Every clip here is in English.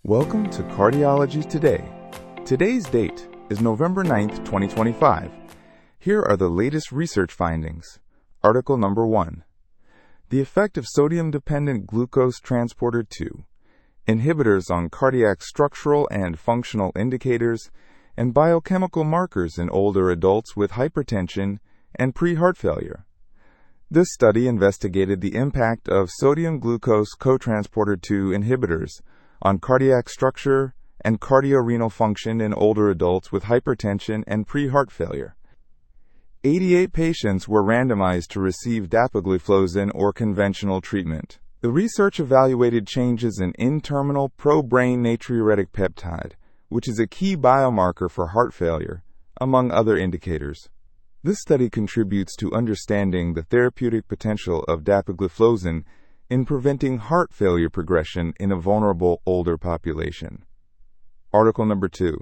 Welcome to Cardiology Today. Today's date is November 9th, 2025. Here are the latest research findings. Article number 1. The effect of sodium-dependent glucose transporter 2, inhibitors on cardiac structural and functional indicators, and biochemical markers in older adults with hypertension and pre-heart failure. This study investigated the impact of sodium-glucose cotransporter 2 inhibitors on cardiac structure and cardiorenal function in older adults with hypertension and pre-heart failure. 88 patients were randomized to receive dapagliflozin or conventional treatment. The research evaluated changes in N-terminal pro-brain natriuretic peptide, which is a key biomarker for heart failure, among other indicators. This study contributes to understanding the therapeutic potential of dapagliflozin in preventing heart failure progression in a vulnerable older population. Article number 2.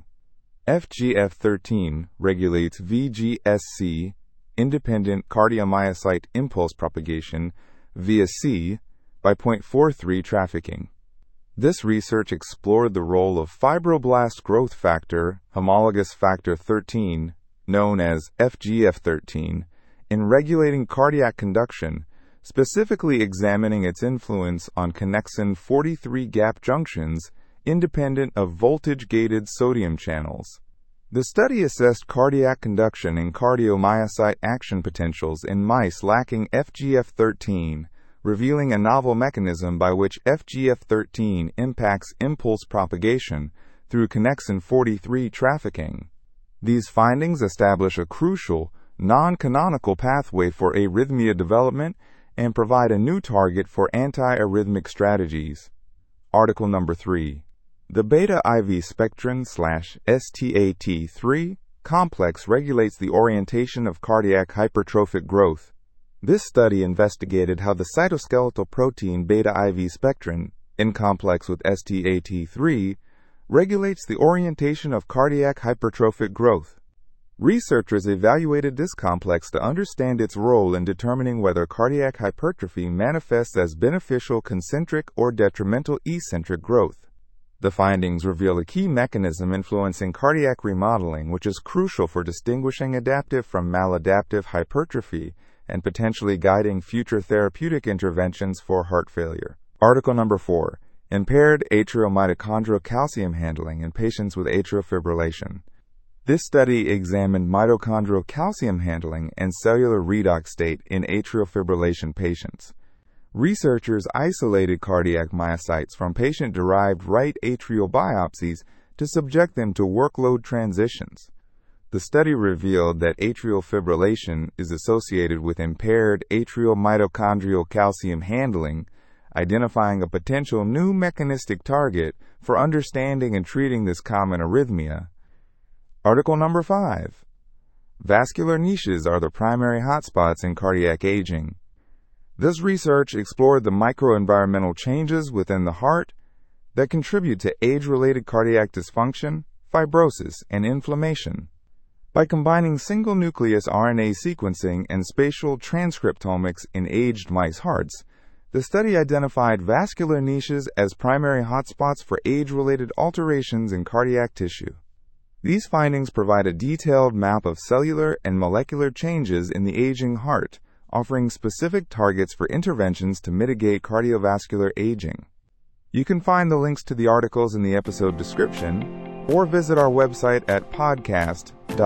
FGF13 regulates VGSC, independent cardiomyocyte impulse propagation, via C, by 0.43 trafficking. This research explored the role of fibroblast growth factor, homologous factor 13, known as FGF13, in regulating cardiac conduction, specifically examining its influence on connexin 43 gap junctions independent of voltage-gated sodium channels. The study assessed cardiac conduction and cardiomyocyte action potentials in mice lacking FGF13, revealing a novel mechanism by which FGF13 impacts impulse propagation through connexin 43 trafficking. These findings establish a crucial, non-canonical pathway for arrhythmia development and provide a new target for anti-arrhythmic strategies. Article number 3. The beta-IV spectrin/STAT3 complex regulates the orientation of cardiac hypertrophic growth. This study investigated how the cytoskeletal protein beta-IV spectrin, in complex with STAT3, regulates the orientation of cardiac hypertrophic growth. Researchers evaluated this complex to understand its role in determining whether cardiac hypertrophy manifests as beneficial concentric or detrimental eccentric growth. The findings reveal a key mechanism influencing cardiac remodeling, which is crucial for distinguishing adaptive from maladaptive hypertrophy and potentially guiding future therapeutic interventions for heart failure. Article number 4. Impaired atrial mitochondrial calcium handling in patients with atrial fibrillation. This study examined mitochondrial calcium handling and cellular redox state in atrial fibrillation patients. Researchers isolated cardiac myocytes from patient-derived right atrial biopsies to subject them to workload transitions. The study revealed that atrial fibrillation is associated with impaired atrial mitochondrial calcium handling, identifying a potential new mechanistic target for understanding and treating this common arrhythmia. Article number 5. Vascular niches are the primary hotspots in cardiac aging. This research explored the microenvironmental changes within the heart that contribute to age-related cardiac dysfunction, fibrosis, and inflammation. By combining single-nucleus RNA sequencing and spatial transcriptomics in aged mice hearts, the study identified vascular niches as primary hotspots for age-related alterations in cardiac tissue. These findings provide a detailed map of cellular and molecular changes in the aging heart, offering specific targets for interventions to mitigate cardiovascular aging. You can find the links to the articles in the episode description, or visit our website at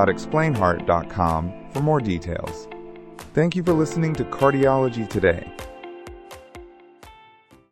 podcast.explainheart.com for more details. Thank you for listening to Cardiology Today.